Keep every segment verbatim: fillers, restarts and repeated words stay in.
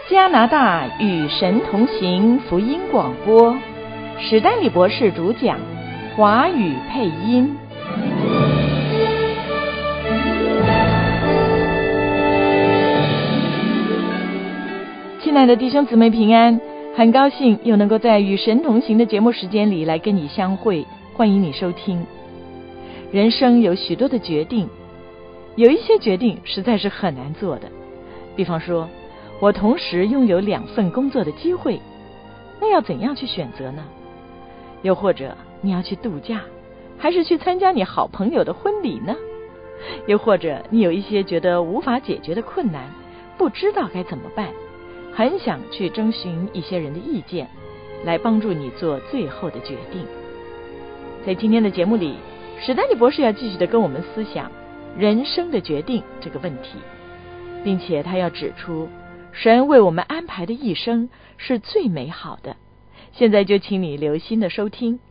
加拿大与神同行福音广播，史丹利博士主讲，华语配音。亲爱的弟兄姊妹平安，很高兴又能够在与神同行的节目时间里来跟你相会，欢迎你收听。人生有许多的决定，有一些决定实在是很难做的，比方说我同时拥有两份工作的机会，那要怎样去选择呢？又或者你要去度假，还是去参加你好朋友的婚礼呢？又或者你有一些觉得无法解决的困难，不知道该怎么办，很想去征询一些人的意见，来帮助你做最后的决定。在今天的节目里，史丹利博士要继续的跟我们思想人生的决定这个问题，并且他要指出神为我们安排的一生是最美好的。现在就请你留心的收听。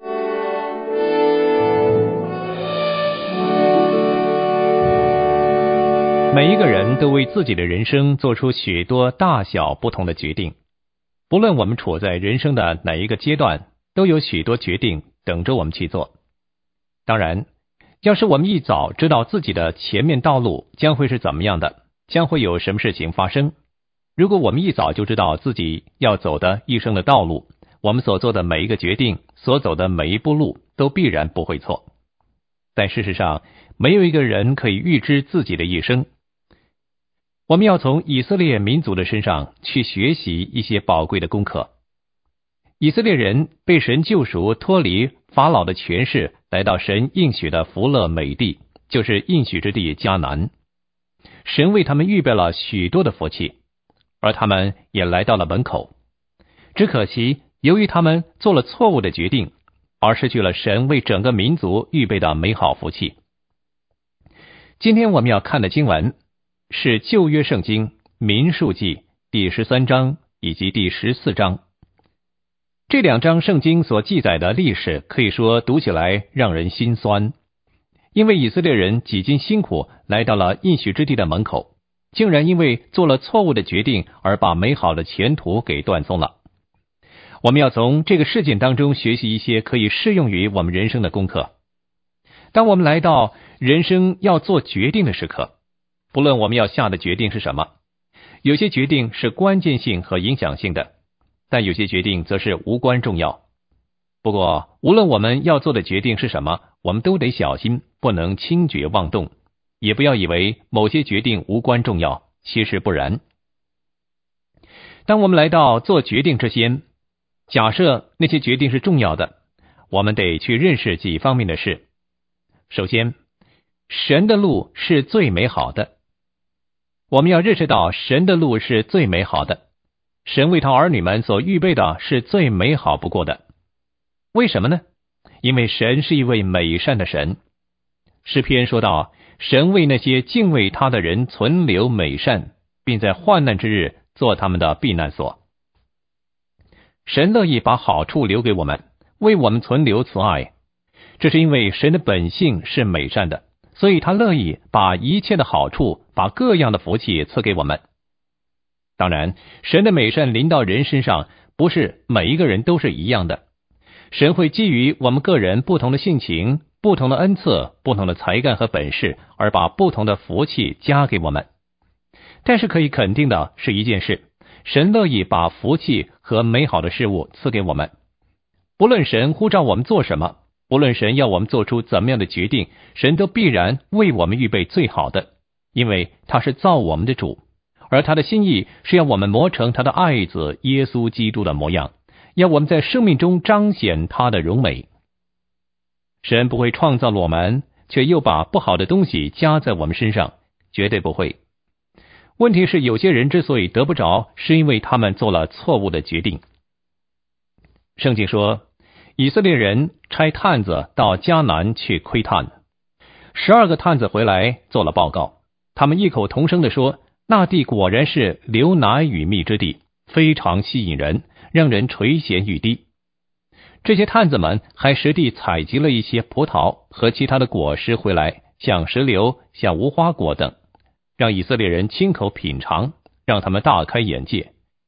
每一个人都为自己的人生做出许多大小不同的决定，不论我们处在人生的哪一个阶段，都有许多决定等着我们去做。当然，要是我们一早知道自己的前面道路将会是怎么样的，将会有什么事情发生，如果我们一早就知道自己要走的一生的道路，我们所做的每一个决定，所走的每一步路都必然不会错。但事实上，没有一个人可以预知自己的一生。我们要从以色列民族的身上去学习一些宝贵的功课。以色列人被神救赎，脱离法老的权势，来到神应许的福乐美地，就是应许之地迦南。神为他们预备了许多的福气，而他们也来到了门口。只可惜，由于他们做了错误的决定，而失去了神为整个民族预备的美好福气。今天我们要看的经文是旧约圣经民数记第十三章以及第十四章。这两章圣经所记载的历史可以说读起来让人心酸，因为以色列人几经辛苦来到了应许之地的门口，竟然因为做了错误的决定而把美好的前途给断送了。我们要从这个事件当中学习一些可以适用于我们人生的功课。当我们来到人生要做决定的时刻，不论我们要下的决定是什么，有些决定是关键性和影响性的，但有些决定则是无关重要。不过无论我们要做的决定是什么，我们都得小心，不能轻举妄动，也不要以为某些决定无关重要，其实不然。当我们来到做决定之前，假设那些决定是重要的，我们得去认识几方面的事。首先，神的路是最美好的。我们要认识到神的路是最美好的，神为他儿女们所预备的是最美好不过的。为什么呢？因为神是一位美善的神。诗篇说到，神为那些敬畏他的人存留美善，并在患难之日做他们的避难所。神乐意把好处留给我们，为我们存留慈爱，这是因为神的本性是美善的，所以他乐意把一切的好处，把各样的福气赐给我们。当然，神的美善临到人身上，不是每一个人都是一样的。神会基于我们个人不同的性情、不同的恩赐、不同的才干和本事，而把不同的福气加给我们。但是可以肯定的是一件事，神乐意把福气和美好的事物赐给我们。不论神呼召我们做什么，无论神要我们做出怎么样的决定，神都必然为我们预备最好的，因为他是造我们的主，而他的心意是要我们磨成他的爱子耶稣基督的模样，要我们在生命中彰显他的荣美。神不会创造了我们，却又把不好的东西加在我们身上，绝对不会。问题是有些人之所以得不着，是因为他们做了错误的决定。圣经说，以色列人差探子到迦南去窥探，十二个探子回来做了报告，他们异口同声地说，那地果然是流奶与蜜之地，非常吸引人，让人垂涎欲滴。这些探子们还实地采集了一些葡萄和其他的果实回来，像石榴、像无花果等，让以色列人亲口品尝，让他们大开眼界，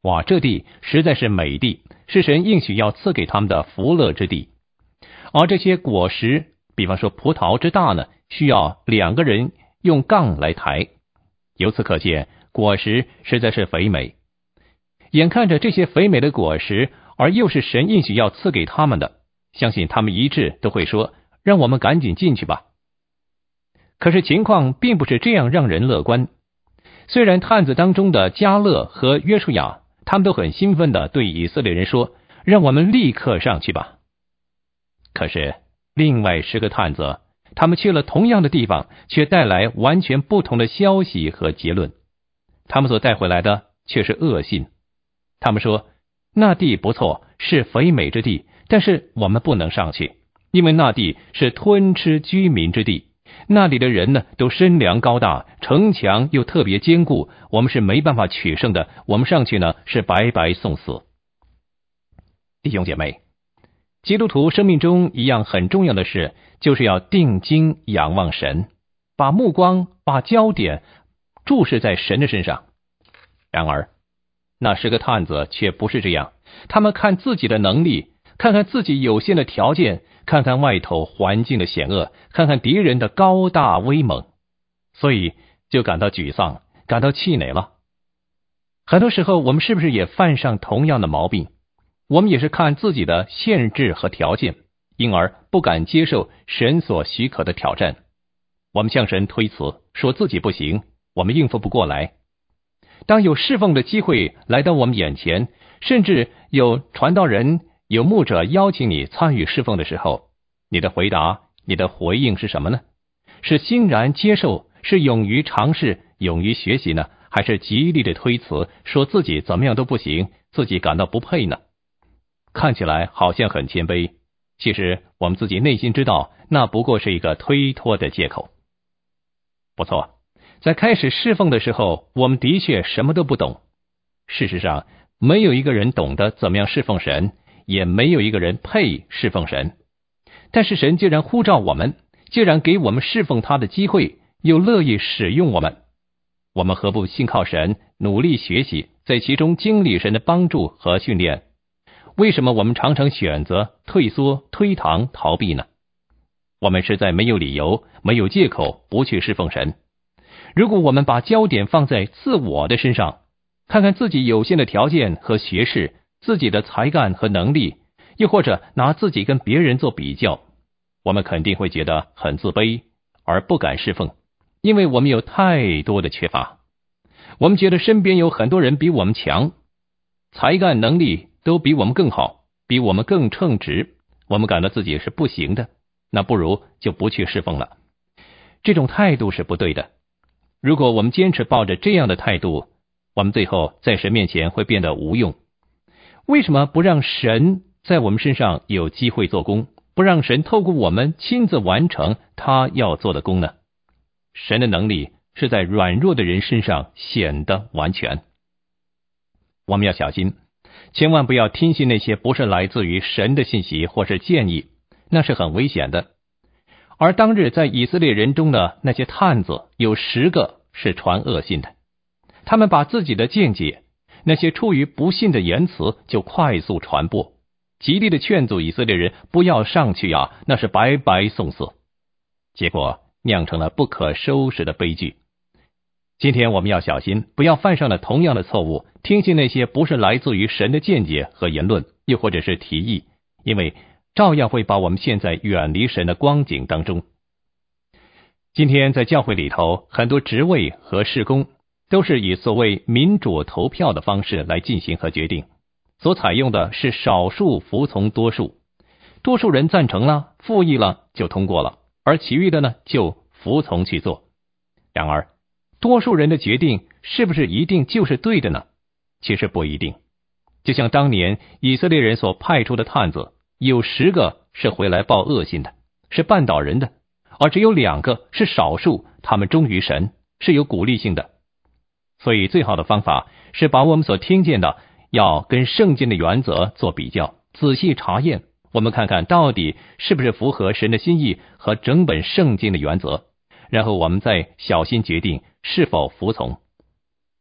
哇，这地实在是美地，是神应许要赐给他们的福乐之地。而这些果实，比方说葡萄之大呢，需要两个人用杠来抬。由此可见，果实实在是肥美。眼看着这些肥美的果实，而又是神应许要赐给他们的，相信他们一致都会说，让我们赶紧进去吧。可是情况并不是这样让人乐观。虽然探子当中的迦勒和约书亚，他们都很兴奋地对以色列人说，让我们立刻上去吧。可是另外十个探子，他们去了同样的地方，却带来完全不同的消息和结论。他们所带回来的却是恶信。他们说，那地不错，是肥美之地，但是我们不能上去，因为那地是吞吃居民之地，那里的人呢都身量高大，城墙又特别坚固，我们是没办法取胜的，我们上去呢是白白送死。弟兄姐妹，基督徒生命中一样很重要的事，就是要定睛仰望神，把目光把焦点注视在神的身上。然而那十个探子却不是这样，他们看自己的能力，看看自己有限的条件，看看外头环境的险恶，看看敌人的高大威猛，所以就感到沮丧，感到气馁了。很多时候我们是不是也犯上同样的毛病？我们也是看自己的限制和条件，因而不敢接受神所许可的挑战。我们向神推辞，说自己不行，我们应付不过来。当有侍奉的机会来到我们眼前，甚至有传道人、有牧者邀请你参与侍奉的时候，你的回答、你的回应是什么呢？是欣然接受，是勇于尝试、勇于学习呢？还是极力的推辞，说自己怎么样都不行，自己感到不配呢？看起来好像很谦卑，其实我们自己内心知道，那不过是一个推脱的借口。不错，在开始侍奉的时候，我们的确什么都不懂。事实上，没有一个人懂得怎么样侍奉神，也没有一个人配侍奉神。但是神既然呼召我们，既然给我们侍奉他的机会，又乐意使用我们，我们何不信靠神，努力学习，在其中经历神的帮助和训练？为什么我们常常选择退缩、推搪、逃避呢？我们实在没有理由、没有借口不去侍奉神。如果我们把焦点放在自我的身上，看看自己有限的条件和学识，自己的才干和能力，又或者拿自己跟别人做比较，我们肯定会觉得很自卑，而不敢侍奉，因为我们有太多的缺乏。我们觉得身边有很多人比我们强，才干能力都比我们更好，比我们更称职，我们感到自己是不行的，那不如就不去侍奉了。这种态度是不对的。如果我们坚持抱着这样的态度，我们最后在神面前会变得无用。为什么不让神在我们身上有机会做工，不让神透过我们亲自完成他要做的工呢？神的能力是在软弱的人身上显得完全。我们要小心，千万不要听信那些不是来自于神的信息或是建议，那是很危险的。而当日在以色列人中的那些探子，有十个是传恶信的，他们把自己的见解，那些出于不信的言辞就快速传播，极力的劝阻以色列人不要上去啊，那是白白送死，结果酿成了不可收拾的悲剧。今天我们要小心，不要犯上了同样的错误，听信那些不是来自于神的见解和言论，又或者是提议，因为照样会把我们陷在远离神的光景当中。今天在教会里头，很多职位和事工都是以所谓民主投票的方式来进行和决定，所采用的是少数服从多数，多数人赞成了、复议了就通过了，而其余的呢就服从去做。然而多数人的决定是不是一定就是对的呢？其实不一定。就像当年以色列人所派出的探子，有十个是回来报恶信的，是绊倒人的，而只有两个是少数，他们忠于神，是有鼓励性的。所以最好的方法是把我们所听见的要跟圣经的原则做比较，仔细查验，我们看看到底是不是符合神的心意和整本圣经的原则，然后我们再小心决定是否服从。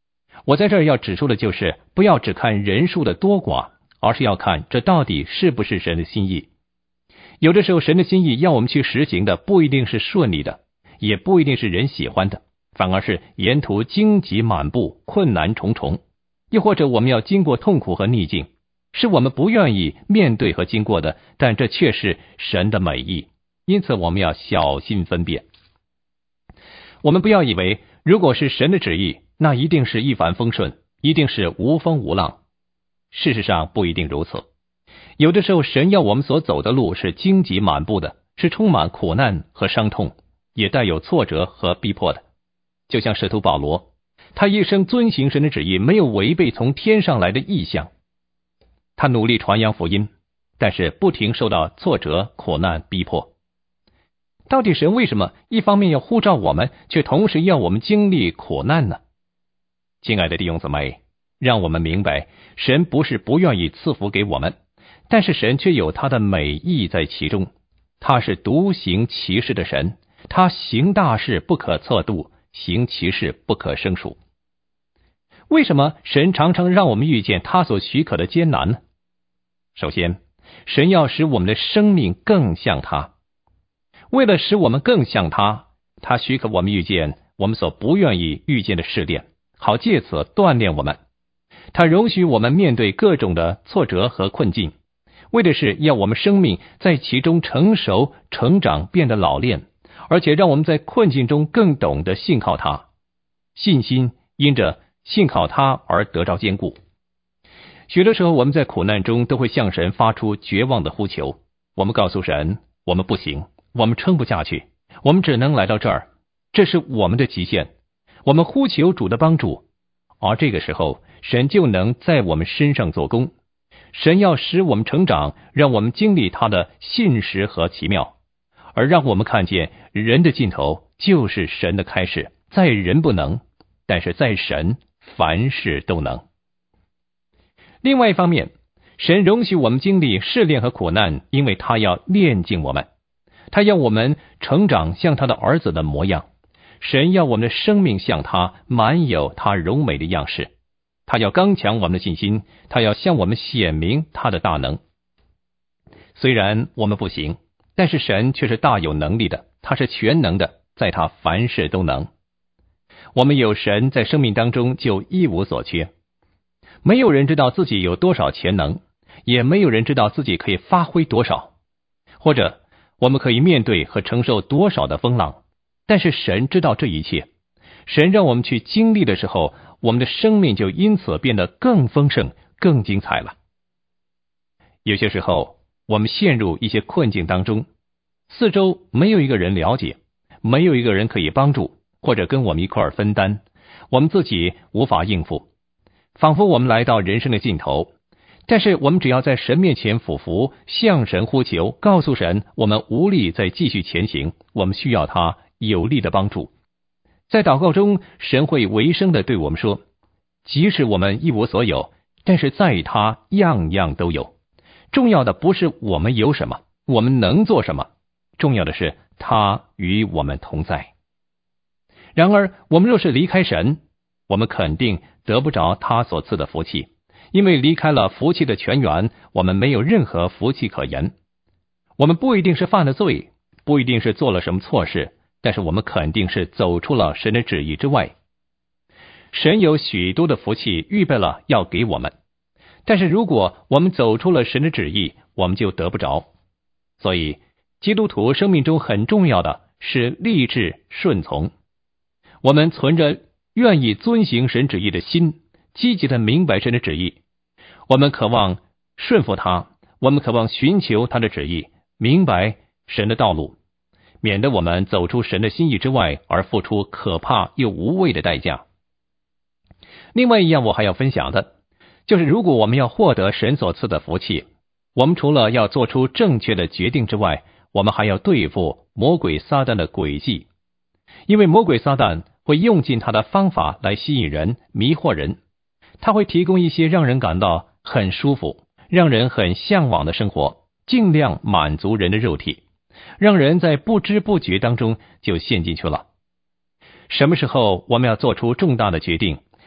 我在这儿要指出的就是，不要只看人数的多寡，而是要看这到底是不是神的心意。有的时候神的心意要我们去实行的不一定是顺利的，也不一定是人喜欢的，反而是沿途荆棘满布，困难重重。又或者我们要经过痛苦和逆境，是我们不愿意面对和经过的，但这却是神的美意，因此我们要小心分辨。我们不要以为如果是神的旨意，那一定是一帆风顺，一定是无风无浪。事实上不一定如此，有的时候神要我们所走的路是荆棘满布的，是充满苦难和伤痛，也带有挫折和逼迫的。就像使徒保罗，他一生遵行神的旨意，没有违背从天上来的意象。他努力传扬福音，但是不停受到挫折、苦难、逼迫。到底神为什么一方面要呼召我们，却同时要我们经历苦难呢？亲爱的弟兄姊妹，让我们明白，神不是不愿意赐福给我们，但是神却有他的美意在其中。他是独行其事的神，他行大事不可测度，行其事不可胜数。为什么神常常让我们遇见他所许可的艰难呢？首先，神要使我们的生命更像他。为了使我们更像他，他许可我们遇见我们所不愿意遇见的试炼，好借此锻炼我们。他容许我们面对各种的挫折和困境，为的是要我们生命在其中成熟、成长，变得老练，而且让我们在困境中更懂得信靠他。信心因着信靠他而得着坚固。许多时候我们在苦难中都会向神发出绝望的呼求，我们告诉神，我们不行，我们撑不下去，我们只能来到这儿，这是我们的极限。我们呼求主的帮助，而这个时候神就能在我们身上做工。神要使我们成长，让我们经历他的信实和奇妙，而让我们看见人的尽头就是神的开始，在人不能，但是在神凡事都能。另外一方面，神容许我们经历试炼和苦难，因为他要炼净我们，他要我们成长像他的儿子的模样。神要我们的生命像他，满有他荣美的样式。他要刚强我们的信心，他要向我们显明他的大能。虽然我们不行，但是神却是大有能力的，他是全能的，在他凡事都能。我们有神在生命当中就一无所缺。没有人知道自己有多少潜能，也没有人知道自己可以发挥多少，或者我们可以面对和承受多少的风浪，但是神知道这一切。神让我们去经历的时候，我们的生命就因此变得更丰盛、更精彩了。有些时候我们陷入一些困境当中，四周没有一个人了解，没有一个人可以帮助，或者跟我们一块儿分担，我们自己无法应付，仿佛我们来到人生的尽头。但是我们只要在神面前俯伏，向神呼求，告诉神我们无力再继续前行，我们需要他有力的帮助。在祷告中，神会微声地对我们说，即使我们一无所有，但是在他样样都有。重要的不是我们有什么，我们能做什么，重要的是他与我们同在。然而我们若是离开神，我们肯定得不着他所赐的福气，因为离开了福气的泉源，我们没有任何福气可言。我们不一定是犯了罪，不一定是做了什么错事，但是我们肯定是走出了神的旨意之外。神有许多的福气预备了要给我们，但是如果我们走出了神的旨意，我们就得不着。所以基督徒生命中很重要的是立志顺从。我们存着愿意遵行神旨意的心，积极的明白神的旨意，我们渴望顺服他，我们渴望寻求他的旨意，明白神的道路，免得我们走出神的心意之外，而付出可怕又无谓的代价。另外一样我还要分享的，就是如果我们要获得神所赐的福气，我们除了要做出正确的决定之外，我们还要对付魔鬼撒旦的诡计。因为魔鬼撒旦会用尽他的方法来吸引人，迷惑人，他会提供一些让人感到很舒服，让人很向往的生活，尽量满足人的肉体，让人在不知不觉当中就陷进去了。什么时候我们要做出重大的决定，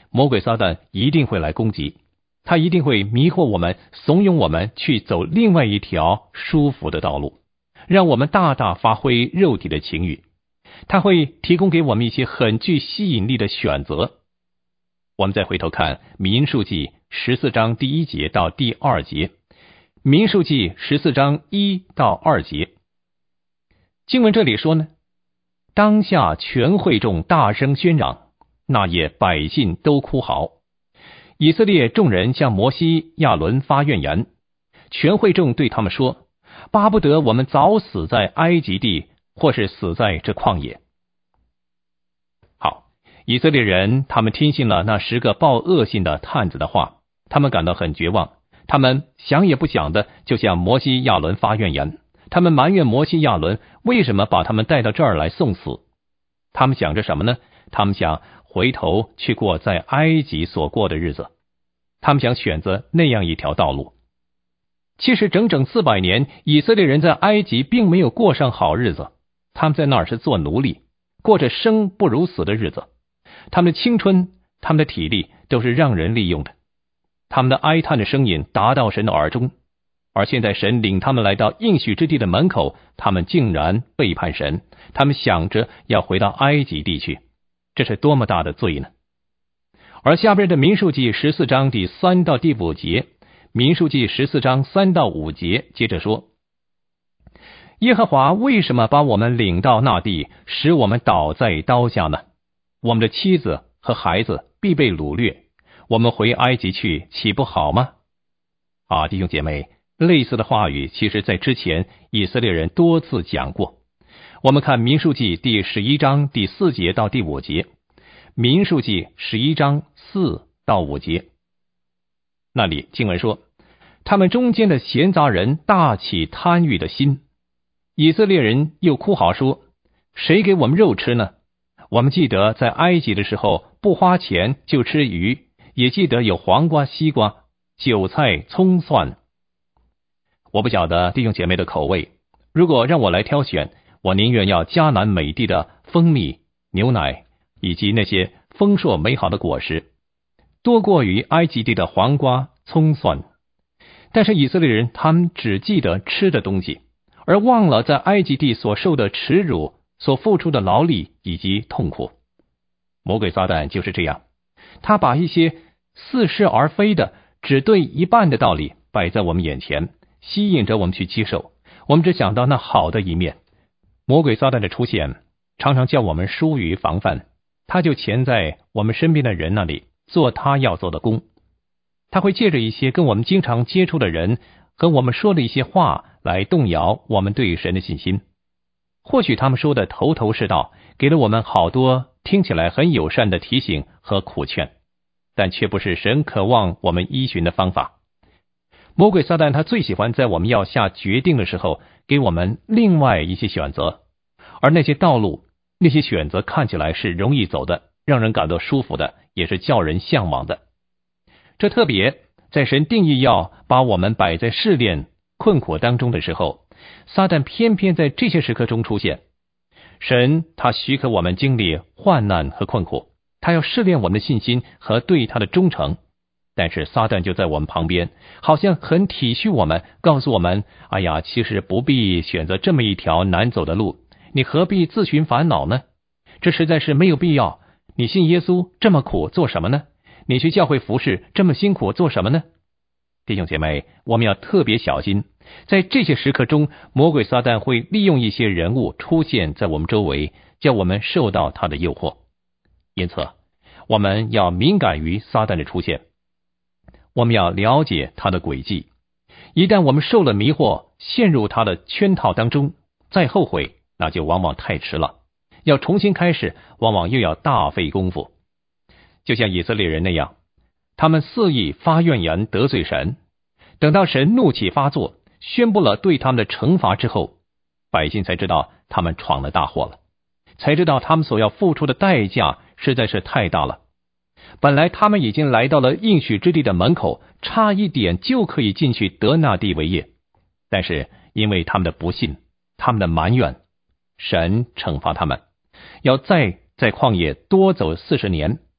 魔鬼撒旦一定会来攻击，他一定会迷惑我们，怂恿我们去走另外一条舒服的道路，让我们大大发挥肉体的情欲。他会提供给我们一些很具吸引力的选择。我们再回头看民数记十四章第一节到第二节，民数记十四章一到二节，经文这里说呢，当下全会众大声喧嚷，那夜百姓都哭嚎。以色列众人向摩西、亚伦发怨言，全会众对他们说，巴不得我们早死在埃及地，或是死在这旷野。好，以色列人他们听信了那十个报恶信的探子的话，他们感到很绝望，他们想也不想的就向摩西、亚伦发怨言，他们埋怨摩西、亚伦为什么把他们带到这儿来送死。他们想着什么呢？他们想回头去过在埃及所过的日子，他们想选择那样一条道路。其实整整四百年，以色列人在埃及并没有过上好日子，他们在那儿是做奴隶，过着生不如死的日子。他们的青春，他们的体力都是让人利用的，他们的哀叹的声音达到神的耳中。而现在神领他们来到应许之地的门口，他们竟然背叛神，他们想着要回到埃及地去，这是多么大的罪呢？而下边的民数记十四章第三到第五节，民数记十四章三到五节接着说，耶和华为什么把我们领到那地，使我们倒在刀下呢？我们的妻子和孩子必被掳掠，我们回埃及去岂不好吗？啊，弟兄姐妹，类似的话语其实在之前以色列人多次讲过。我们看民数记第十一章第四节到第五节，民数记十一章四到五节，那里经文说，他们中间的闲杂人大起贪欲的心，以色列人又哭嚎说，谁给我们肉吃呢？我们记得在埃及的时候不花钱就吃鱼，也记得有黄瓜、西瓜、韭菜、葱、蒜。我不晓得弟兄姐妹的口味，如果让我来挑选，我宁愿要迦南美地的蜂蜜、牛奶以及那些丰硕美好的果实，多过于埃及地的黄瓜、葱、蒜。但是以色列人他们只记得吃的东西，而忘了在埃及地所受的耻辱，所付出的劳力以及痛苦。魔鬼撒旦就是这样，他把一些似是而非的只对一半的道理摆在我们眼前，吸引着我们去接受，我们只想到那好的一面。魔鬼撒旦的出现常常叫我们疏于防范，他就潜在我们身边的人那里做他要做的工。他会借着一些跟我们经常接触的人和我们说的一些话来动摇我们对神的信心。或许他们说的头头是道，给了我们好多听起来很友善的提醒和苦劝，但却不是神渴望我们依循的方法。魔鬼撒旦他最喜欢在我们要下决定的时候给我们另外一些选择，而那些道路，那些选择看起来是容易走的，让人感到舒服的，也是叫人向往的。这特别在神定义要把我们摆在试炼困苦当中的时候，撒旦偏偏在这些时刻中出现。神他许可我们经历患难和困苦，他要试炼我们的信心和对他的忠诚，但是撒旦就在我们旁边，好像很体恤我们，告诉我们，哎呀，其实不必选择这么一条难走的路，你何必自寻烦恼呢？这实在是没有必要。你信耶稣这么苦做什么呢？你去教会服侍这么辛苦做什么呢？弟兄姐妹，我们要特别小心，在这些时刻中，魔鬼撒旦会利用一些人物出现在我们周围，叫我们受到他的诱惑。因此我们要敏感于撒旦的出现，我们要了解他的诡计。一旦我们受了迷惑，陷入他的圈套当中，再后悔那就往往太迟了，要重新开始往往又要大费功夫。就像以色列人那样，他们肆意发怨言得罪神，等到神怒气发作，宣布了对他们的惩罚之后，百姓才知道他们闯了大祸了，才知道他们所要付出的代价实在是太大了。本来他们已经来到了应许之地的门口，差一点就可以进去得那地为业，但是因为他们的不信，他们的埋怨，神惩罚他们，要再在旷野多走四十年。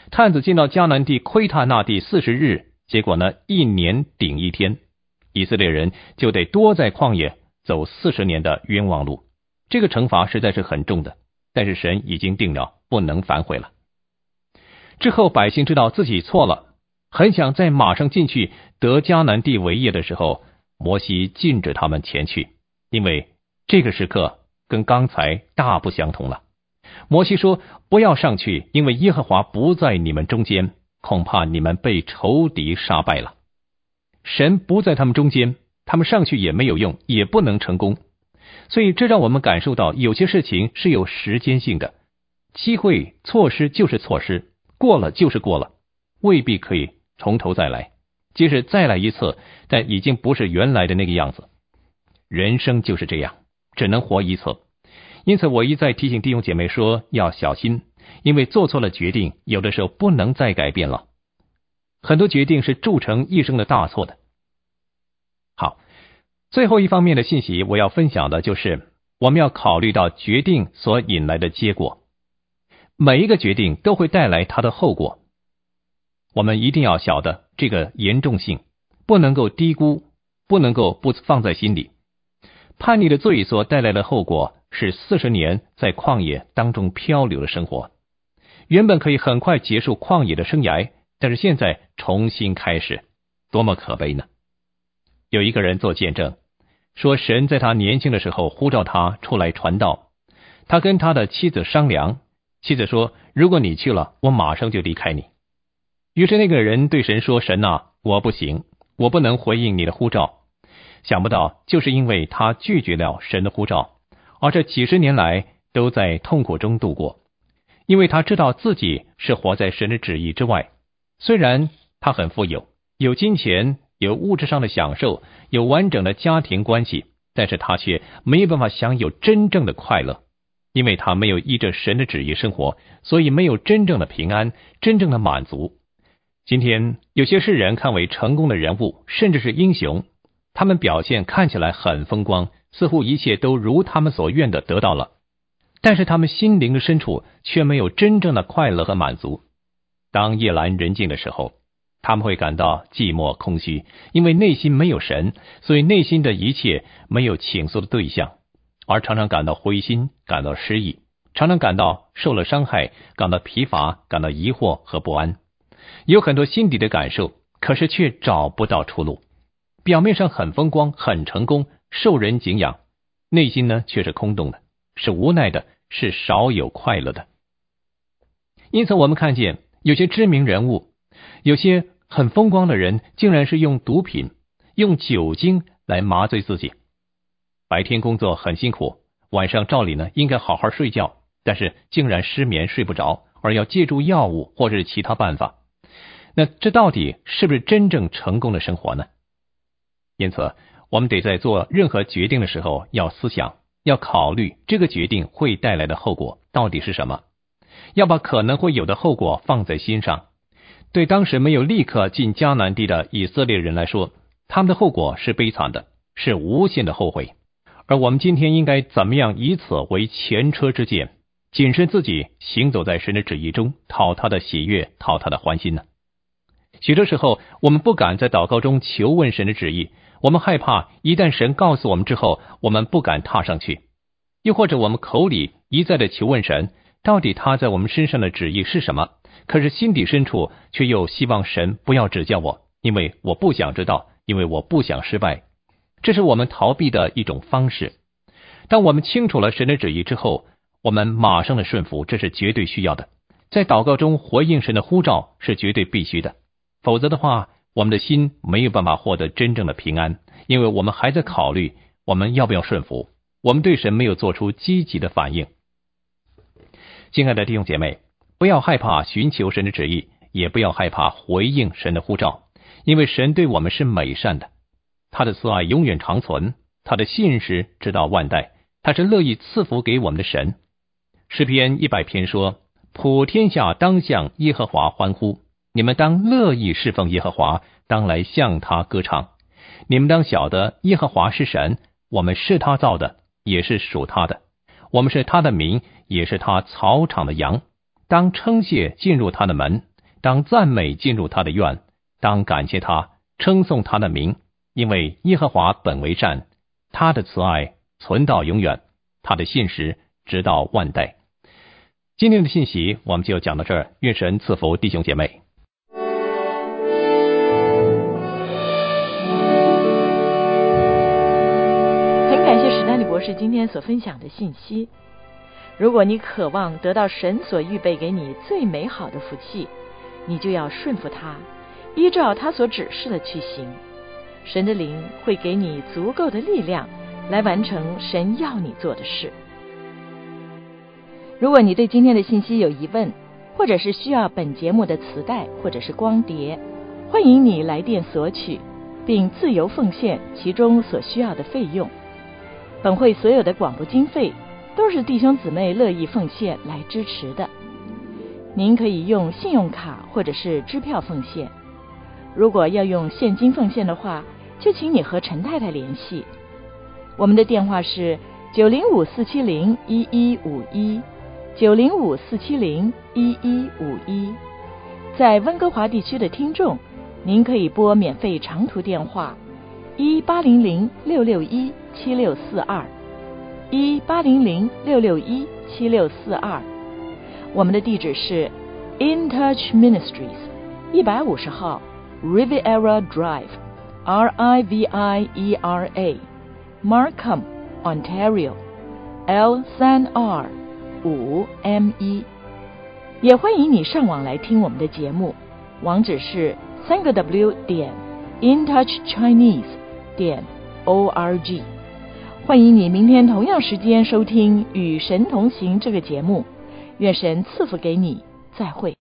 探子进到迦南地窥探那地四十日，结果呢，一年顶一天，以色列人就得多在旷野走四十年的冤枉路。这个惩罚实在是很重的，但是神已经定了，不能反悔了。之后百姓知道自己错了，很想再马上进去得迦南地为业的时候，摩西禁止他们前去，因为这个时刻跟刚才大不相同了。摩西说，不要上去，因为耶和华不在你们中间，恐怕你们被仇敌杀败了。神不在他们中间，他们上去也没有用，也不能成功。所以这让我们感受到有些事情是有时间性的，机会错失就是错失，过了就是过了，未必可以从头再来，即使再来一次，但已经不是原来的那个样子。人生就是这样，只能活一次。因此我一再提醒弟兄姐妹说要小心，因为做错了决定，有的时候不能再改变了。很多决定是铸成一生的大错的。好，最后一方面的信息我要分享的就是我们要考虑到决定所引来的结果。每一个决定都会带来它的后果，我们一定要晓得这个严重性，不能够低估，不能够不放在心里。叛逆的罪所带来的后果是四十年在旷野当中漂流的生活，原本可以很快结束旷野的生涯，但是现在重新开始，多么可悲呢？有一个人做见证，说神在他年轻的时候呼召他出来传道，他跟他的妻子商量，妻子说，如果你去了，我马上就离开你。于是那个人对神说，神啊，我不行，我不能回应你的呼召。想不到就是因为他拒绝了神的呼召，而这几十年来都在痛苦中度过，因为他知道自己是活在神的旨意之外。虽然他很富有，有金钱，有物质上的享受，有完整的家庭关系，但是他却没有办法享有真正的快乐，因为他没有依着神的旨意生活，所以没有真正的平安，真正的满足。今天有些世人看为成功的人物，甚至是英雄，他们表现看起来很风光，似乎一切都如他们所愿的得到了，但是他们心灵的深处却没有真正的快乐和满足。当夜阑人静的时候，他们会感到寂寞空虚，因为内心没有神，所以内心的一切没有倾诉的对象，而常常感到灰心，感到失意，常常感到受了伤害，感到疲乏，感到疑惑和不安，有很多心底的感受，可是却找不到出路。表面上很风光，很成功，受人敬仰，内心呢却是空洞的，是无奈的，是少有快乐的。因此我们看见有些知名人物，有些很风光的人，竟然是用毒品，用酒精来麻醉自己。白天工作很辛苦，晚上照理呢应该好好睡觉，但是竟然失眠睡不着，而要借助药物或者是其他办法。那这到底是不是真正成功的生活呢？因此我们得在做任何决定的时候要思想，要考虑这个决定会带来的后果到底是什么，要把可能会有的后果放在心上。对当时没有立刻进迦南地的以色列人来说，他们的后果是悲惨的，是无限的后悔。而我们今天应该怎么样以此为前车之鉴，谨慎自己行走在神的旨意中，讨他的喜悦，讨他的欢心呢？许多时候我们不敢在祷告中求问神的旨意，我们害怕一旦神告诉我们之后，我们不敢踏上去。又或者我们口里一再的求问神，到底他在我们身上的旨意是什么，可是心底深处却又希望神不要指教我，因为我不想知道，因为我不想失败。这是我们逃避的一种方式。当我们清楚了神的旨意之后，我们马上的顺服，这是绝对需要的。在祷告中回应神的呼召是绝对必须的，否则的话，我们的心没有办法获得真正的平安，因为我们还在考虑我们要不要顺服，我们对神没有做出积极的反应。亲爱的弟兄姐妹，不要害怕寻求神的旨意，也不要害怕回应神的呼召，因为神对我们是美善的，他的慈爱永远长存，他的信实直到万代，他是乐意赐福给我们的神。诗篇一百篇说，普天下当向耶和华欢呼，你们当乐意侍奉耶和华，当来向他歌唱。你们当晓得耶和华是神，我们是他造的，也是属他的，我们是他的民，也是他草场的羊。当称谢进入他的门， 当赞美进入他的院，当感谢他，称颂他的名，因为耶和华本为善，他的慈爱存到永远，他的信实直到万代。今天的信息我们就讲到这儿，愿神赐福弟兄姐妹。 很感谢史丹利博士今天所分享的信息。如果你渴望得到神所预备给你最美好的福气，你就要顺服他，依照他所指示的去行。神的灵会给你足够的力量来完成神要你做的事。如果你对今天的信息有疑问，或者是需要本节目的磁带或者是光碟，欢迎你来电索取，并自由奉献其中所需要的费用。本会所有的广播经费都是弟兄姊妹乐意奉献来支持的。您可以用信用卡或者是支票奉献。如果要用现金奉献的话，就请你和陈太太联系。我们的电话是九零五四七零一一五一。九零五四七零一一五一，在温哥华地区的听众，您可以拨免费长途电话一八零零六六一七六四二，一八零零六六一七六四二。我们的地址是 In Touch Ministries 一百五十号 Riviera Drive R I V I E R A Markham Ontario L 三 R五 M 一，也欢迎你上网来听我们的节目，网址是三个 W 点 InTouchChinese 点 O R G。欢迎你明天同样时间收听《与神同行》这个节目，愿神赐福给你，再会。